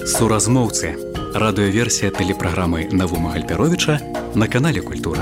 Суразмоўцы. Радыёверсія тэлепраграмы Навума Гальперовіча на канале Культура.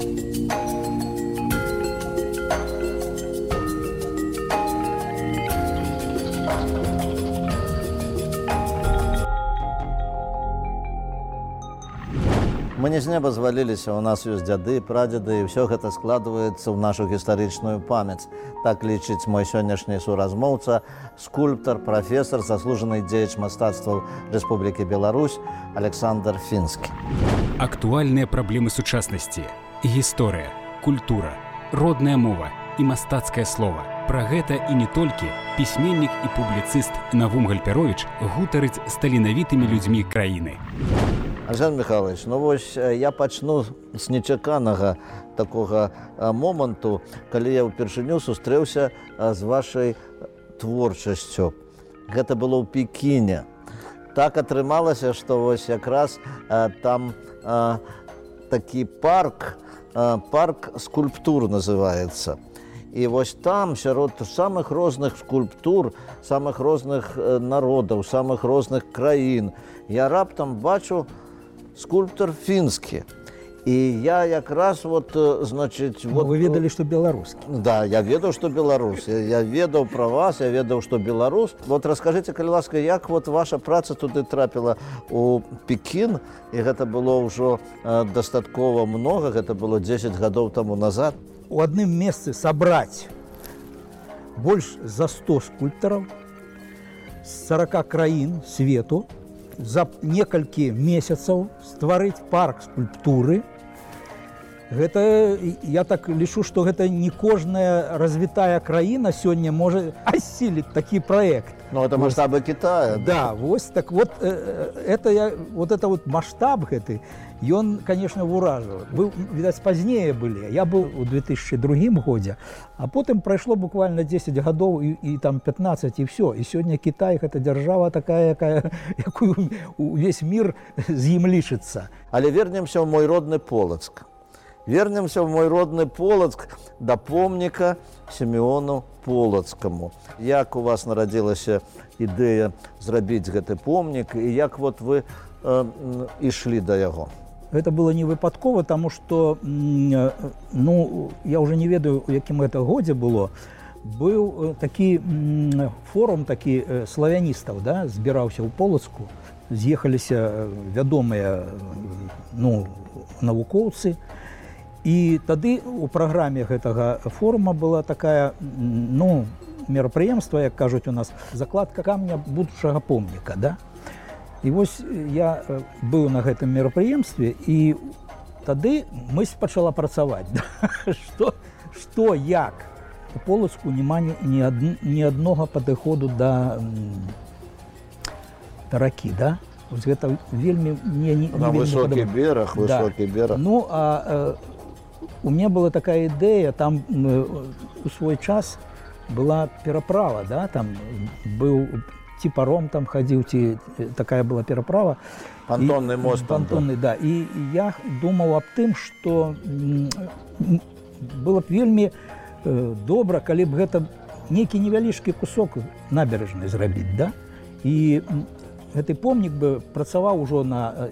Мы не з неба зваліліся, у нас ёсць дзяды, прадзеды, і ўсё гэта складваецца ў нашу гістарычную памяць. Так лічыць мой сённяшні суразмоўца, скульптар, прафесар, заслужаны дзеяч мастацтваў Рэспублікі Беларусь Александр Фінскі. Актуальныя праблемы сучаснасці, гісторыя, культура, родная мова і мастацкае слова. Пра гэта і не толькі пісьменнік і публіцыст Навум Гальперовіч гутарыць з таленавітымі людзьмі краіны. Арсен Михайлович, ну вось я пачну з нечаканага такога моманту, калі я ўпершыню сустрэўся з вашай творчасцю. Гэта было ў Пекіне. Так атрымалася, што вось якраз там такі парк скульптур называецца. І вось там, сярод самых розных скульптур, самых розных народаў, самых розных краін, я раптам бачу скульптор Фінскі. І я якраз значыць... Вы ведалі, што беларускі. Да, я ведаў, што беларус. Я ведаў пра вас, я ведаў, што беларус. Раскажыце, калі ласка, як ваша праца туды трапіла ў Пекін, і гэта было ўжо дастаткова многа, гэта было 10 гадоў таму назад. У адным месцы сабраць больш за 100 скульптараў з 40 краін свету, за некалькі месяцаў стварыць парк скульптуры. Гэта, я так лічу, што гэта не кожная развітая краіна сёння можа асіліць такі праект. Ну, это маштабы Китая. Да, вось так это маштаб гэты, ён, конечно, уражваў. Вы, відаць, пазнее былі. Я быў у 2002 годзе, а потым прайшло буквально 10 гадоў і там 15, і все. І сёння Кітай гэта дзяржава такая, якую увесь мір з ім лічыцца. Але вернемся ў мой родны Полацк. Вернемся ў мой родны Полацк да помніка Сімеону Полацкаму. Як у вас нарадзілася ідэя зрабіць гэты помнік, і як вы ішлі да яго? Гэта было не выпадкова, таму што, я ўжо не ведаю, у якім гэта годзе было, быў такі форум славяністаў, да, збіраўся ў Полацку, з'ехаліся вядомыя навукоўцы. І тады у праграме гэтага форума была такая, мерапрыемства, як кажуць у нас, закладка камня будучага помніка, да? І вось я быў на гэтым мерапрыемстве, і тады мысль пачала працаваць. Што, як? У Полацку няма ні аднога падыходу да ракі, да? Вось гэта вельмі... Высокі бераг. Ну, а у меня была такая ідэя, там у свой час была пераправа, да? Там быў ці паром там хадзіў, ці такая была пераправа. Пантонны мост. Пантонны, да. І я думаў аб тым, што было б вельмі добра, калі б гэта нейкі невялічкі кусок набярэжнай зрабіць, да? І гэты помнік бы працаваў ужо на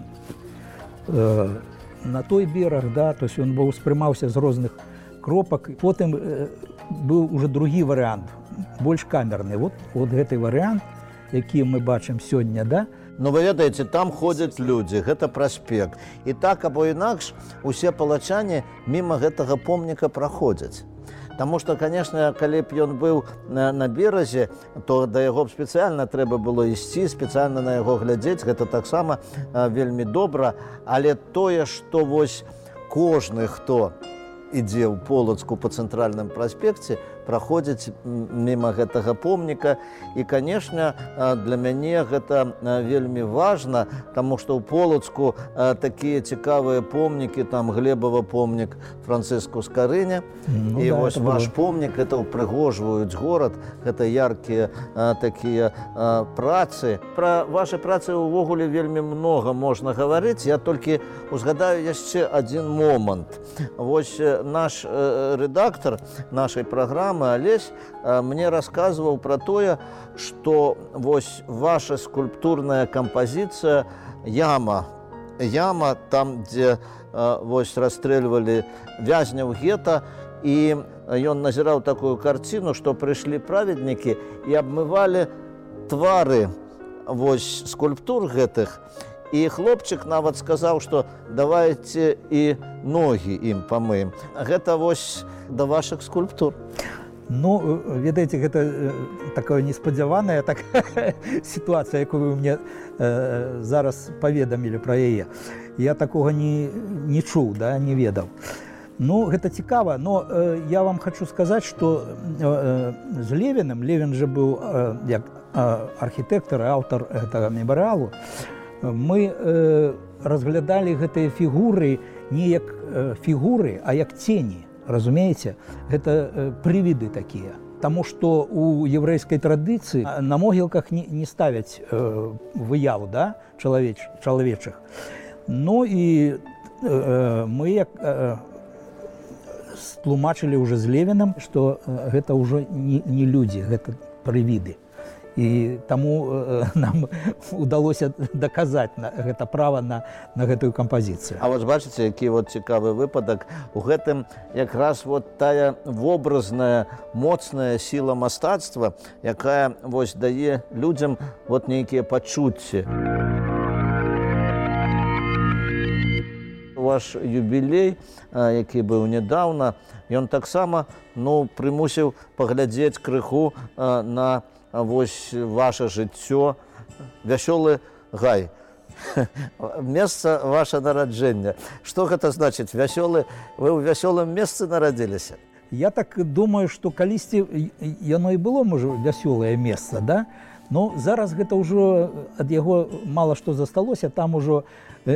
той бераг, да, то есть ён быў успрымаўся з розных кропак. Потым быў уже другі варыянт, больш камерны. Вот гэты варыянт, які мы бачым сёння, да. Ну, вы ведаеце, там ходзяць людзі, гэта праспект. І так або інакш усе палачане міма гэтага помніка праходзяць. Таму што, конечно, калі б ён быў на беразе, то да яго б спецыяльна трэба было ісці, спецыяльна на яго глядзець, гэта таксама вельмі добра. Але тое, што вось кожны, хто ідзе ў Полацку па цэнтральным праспекце, праходзіць міма гэтага помніка. І, конечно, для мяне гэта вельмі важна, таму што ў Полацку такія цікавыя помнікі, там Глебава помнік Францыску Скарыня, і вось ваш помнік, гэта ўпрыгожваюць горад, гэта яркія такія працы. Пра вашы працы ўвогуле вельмі многа можна гаварыць. Я толькі узгадаю яшчэ адзін момант. Вось наш рэдактар нашай праграмы праграмы Алесь мне расказваў пра тое, што вось ваша скульптурная кампазіцыя яма, там, дзе вось расстрэльвалі вязняў гета, і ён назіраў такую карціну, што прыйшлі праведнікі і абмывалі твары вось скульптур гэтых. І хлопчык нават сказаў, што давайце і ногі ім памыем. Гэта вось да вашых скульптур. Ну, ведаеце, гэта такая неспадзяваная сітуацыя, якую вы мне зараз паведамілі пра яе. Я такога не чуў, не ведаў. Ну, гэта цікава, но я вам хочу сказаць, што з Левіным, Левін жа быў як архітэктар і аўтар гэтага мемарыялу, мы разглядалі гэтыя фігуры не як фігуры, а як цені, разумееце? Гэта прывіды такія. Таму што у еврэйскай традыцыі на могілках не ставяць выяву чалавечых. Ну і мы як тлумачылі ўжо з Левіным, што гэта ўжо не людзі, гэта прывіды. І таму нам удалося даказаць гэта права на гэтую кампазіцыю. А вось бачыце, які цікавы выпадак. У гэтым якраз тая вобразная, моцная сіла мастацтва, якая дае людзям нейкія пачуцці. Ваш юбілей, які быў нядаўна, ён таксама прымусіў паглядзець крыху на ваше жыццё, вясёлы гай. Месца ваше нараджэння. Што гэта значыць? Вы ў вясёлым месцы нарадзіліся? Я так думаю, што калісьці яно і было, можа, вясёлае месца, да? Но зараз гэта ўжо ад яго мала што засталося, там ужо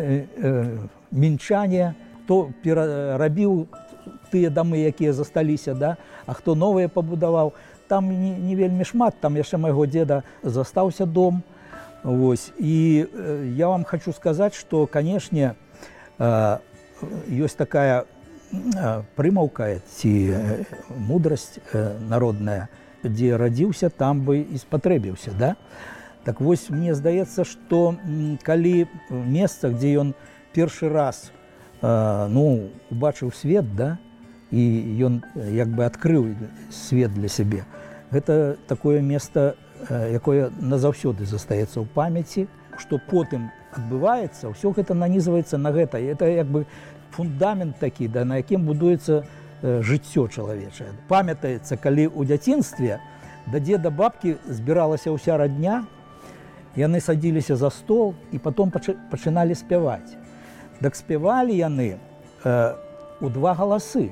мінчане, хто перарабіў тыя дамы, якія засталіся, да? А хто новыя пабудаваў. Там не вельмі шмат, там яшчэ майго дзеда застаўся дом. І я вам хочу сказаць, што, канешне, ёсць такая прымаўка ці мудрасць народная, дзе радзіўся, там бы і спатрэбіўся, да? Так вось, мне здаецца, што калі месца, дзе ён першы раз убачыў свет, да, і ён як бы адкрыў свет для сябе, гэта такое месца, якое назаўсёды застаецца ў памяці, што потым адбываецца, ўсё гэта нанізваецца на гэта. Это як бы фундамент такі, да, на якім будуецца жыццё чалавечае. Памятаецца, калі ў дзяцінстве да дзеда бабкі збіралася ўся радня, яны садзіліся за стол і потом пачыналі спяваць. Так спявалі яны у два галасы.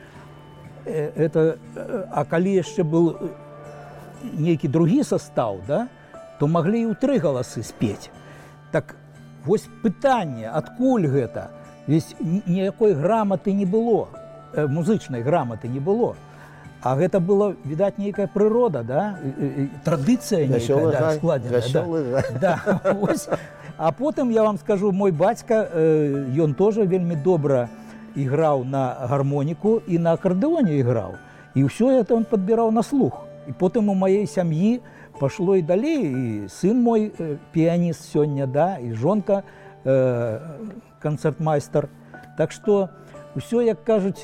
А калі яшчэ быў нейкі другі састаў, да, то маглі і ў тры галасы спець. Так вось пытанне, адкуль гэта? Ведь ніякой граматы не было, музычнай граматы не было. А гэта была, відаць, нейкая прырода, да? Традыцыя нейкая складзеная. Да. А потым, я вам скажу, мой бацька, ён тоже вельмі добра іграў на гармоніку і на акардэоне іграў. І ўсё это он падбіраў на слух. І потым у маей сям'і пашло і далей, і сын мой піяніст сёння, да, і жонка канцэртмайстар. Так што ўсё, як кажуць,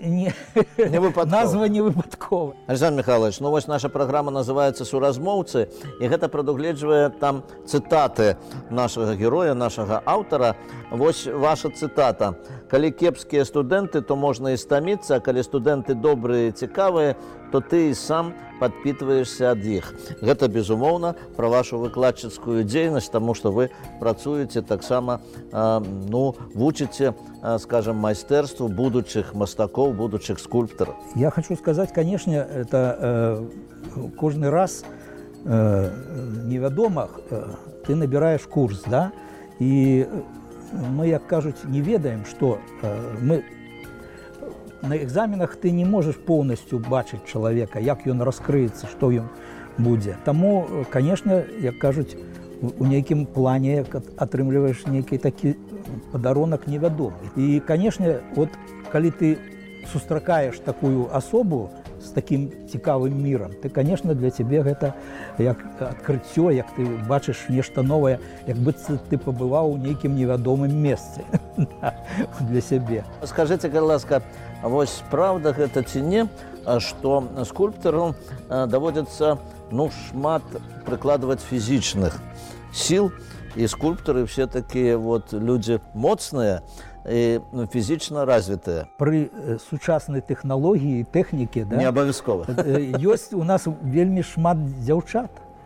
назва не выпадкова. Александр Михайлович, вось наша праграма называецца «Суразмоўцы», і гэта прадугледжвае там цытаты нашага героя, нашага аўтара. Вось ваша цытата. «Калі кепскія студэнты, то можна і стаміцца, а калі студэнты добрыя і цікавыя, то ты і сам падпітваешся ад іх». Гэта, безумоўна, пра вашу выкладчыцкую дзейнасць, таму што вы працуеце таксама, вучыце, скажем, майстэрству будучых мастакоў, будучых скульптараў. Я хочу сказаць, канешне, это кожны раз невядома, ты набіраеш курс, да, і мы, як кажуць, не ведаем, што мы на экзаменах ты не можаш поўнасцю бачыць чалавека, як ён раскрыецца, што ён будзе. Таму, канешне, як кажуць, у нейкім плане атрымліваеш нейкі такі падарунак невядомы. І, канешне, калі ты сустракаеш такую асобу з такім цікавым мірам, ты, конечно, для цябе гэта як адкрыццё, як ты бачыш нешта новае, як бы ты пабываў у нейкім невядомым месцы для сябе. Скажыце, калі ласка, вось правда гэта ці не, што скульптару даводзіцца шмат прыкладваць фізічных сіл, і скульптары все такія людзі моцныя і фізічна развітыя. Пры сучаснай тэхналогіі і тэхнікі, Не абавязкова. Ёсць у нас вельмі шмат дзяўчат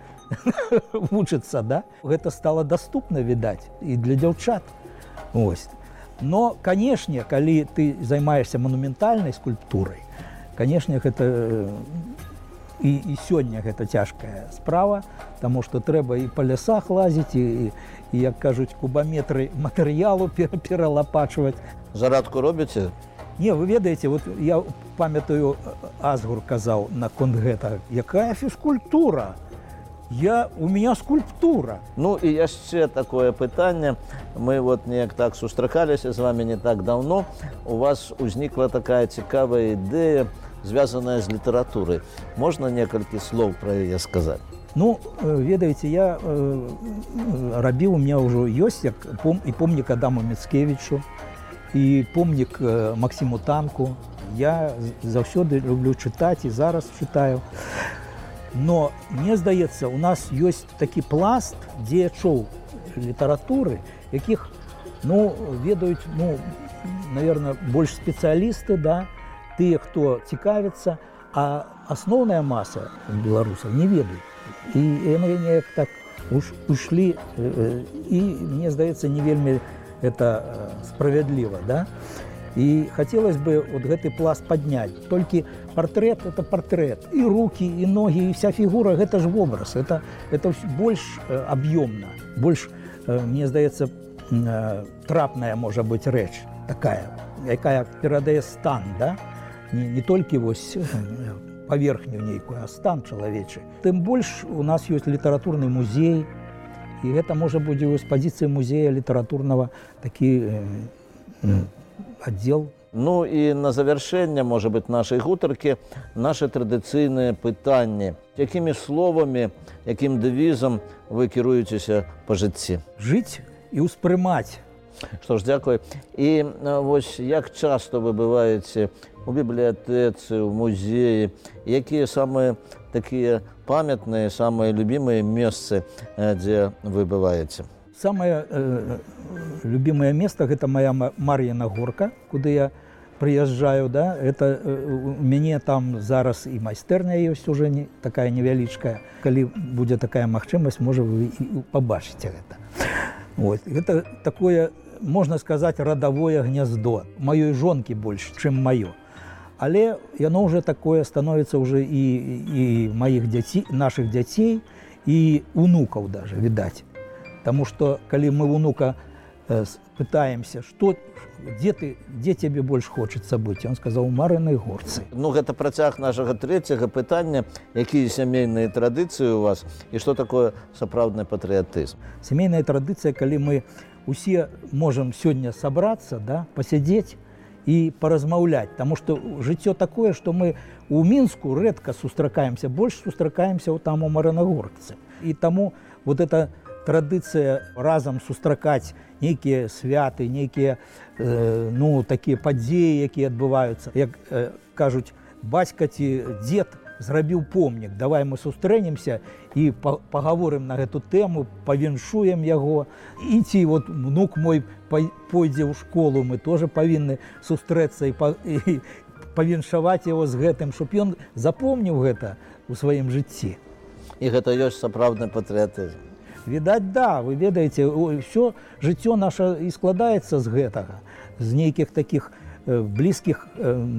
вучыцца, да? Гэта стала даступна, відаць, і для дзяўчат. Но, канешне, калі ты займаешься манументальнай скульптурай, канешне, гэта і сёння гэта цяжкая справа, таму што трэба і па лясах лазіць, і як кажуць, кубаметры матэрыялу пералапачваць. Зарадку робіце? Не, вы ведаеце, я памятаю, Асгур казаў наконт гэтага, якая фізкультура? У меня скульптура. І яшчэ такое пытанне. Мы неяк так сустракаліся з вами не так даўно. У вас узнікла такая цікавая ідэя, звязаная з літаратурай. Можна некалькі слоў пра яе сказаць? Ведаеце, я рабіў, у меня ўжо ёсць і помнік Адаму Міцкевічу, і помнік Максиму Танку. Я заўсёды люблю чытаць і зараз чытаю. Но, мне здаецца, у нас ёсць такі пласт дзеячоў літаратуры, якіх, ведаюць, наверное, больш спецыялісты, да, тыя, хто цікавіцца, а асноўная маса беларусаў не ведаюць. І яны неяк так ушлі, і, мне здаецца, не вельмі это справядліва, да? І хацелось бы гэты пласт падняць. Толькі партрэт – это партрэт. І рукі, і ногі, і вся фігура – гэта ж вобраз. Это больш аб'ёмна, больш, мне здаецца, трапная можа быць рэч такая, якая перадае стан, да? Не толькі паверхню нейкую, а стан чалавечы. Тым больш у нас ёсць літаратурны музей, і гэта можа будзе ў экспазіцыі музея літаратурнага такі аддзел. І на завяршэнне, можа быць, нашай гутаркі, нашы традыцыйныя пытанні. Якімі словамі, якім дэвізам вы кіруецеся па жыцці? Жыць і ўспрымаць. Што ж, дзякуй. І як часта вы бываеце у бібліятэцы, у музеі? Якія самыя такія памятныя, самыя любімыя месцы, дзе вы бываеце? Самае любімае месца – гэта моя Мар'іна горка, куды я прыязджаю, да? Это у мяне там зараз і майстэрня ёсць уже такая невялічкая. Калі будзе такая магчымасць, можа, вы і пабачыце гэта. Гэта такое, можна сказаць, радавое гняздо. Маёй жонкі больш, чым маё. Але яно ўжо такое становіцца ўжо і маіх дзяцей, нашых дзяцей, і унукаў даже, відаць. Таму што, калі мы унука пытаемся, дзе цябе больш хочацца быць, ён сказаў, у Мар'інай горцы. Гэта працяг нашага трэцяга пытання, якія сямейныя традыцыі у вас і што такое сапраўдны патрыятызм? Сямейная традыцыя, калі мы усе можам сёння сабрацца, да, пасядзець і паразмаўляць, таму што жыццё такое, што мы у Мінску рэдка сустракаемся, больш сустракаемся там у Мар'інагорцы. І таму эта традыцыя разам сустракаць нейкія святы, нейкія такія падзеі, якія адбываюцца. Як кажуць, бацька ці дзед зрабіў помнік, давай мы сустрэнемся і пагаворым на гэту тэму, павіншуем яго. І ці внук мой пойдзе ў школу, мы тоже павінны сустрэцца і павіншаваць яго з гэтым, щоб ён запомніў гэта ў сваім жыцці. І гэта ёсць сапраўдны патрыятызм. Відаць, да, вы ведаеце, ўсё жыццё наша і складаецца з гэтага, з нейкіх такіх блізкіх,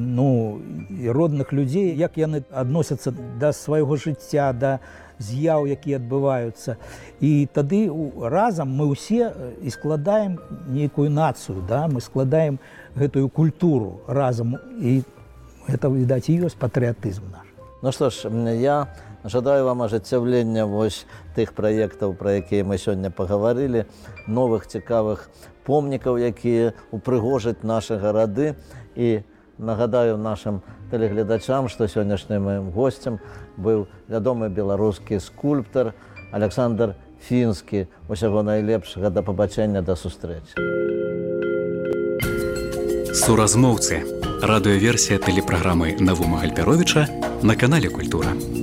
і родных людзей, як яны адносяцца да свайго жыцця, да з'яў, якія адбываюцца. І тады разам мы ўсе і складаем нейкую нацыю, да, мы складаем гэтую культуру разам, і гэта, відаць, і ёсць патрыятызм наш. Ну што ж, я жадаю вам ажыццяўлення тых праектаў, пра якія мы сёння пагаварылі, новых цікавых помнікаў, якія упрыгожаць нашы гарады, і Нагадаю нашим тэлегледачам, што сённяшнім маім госцем быў вядомы беларускі скульптар Александр Фінскі. Усяго найлепшага, да пабачэння, да сустрэчы. Суразмоўцы. Радыёверсія тэлепраграмы Навума Гальперовіча на канале Культура.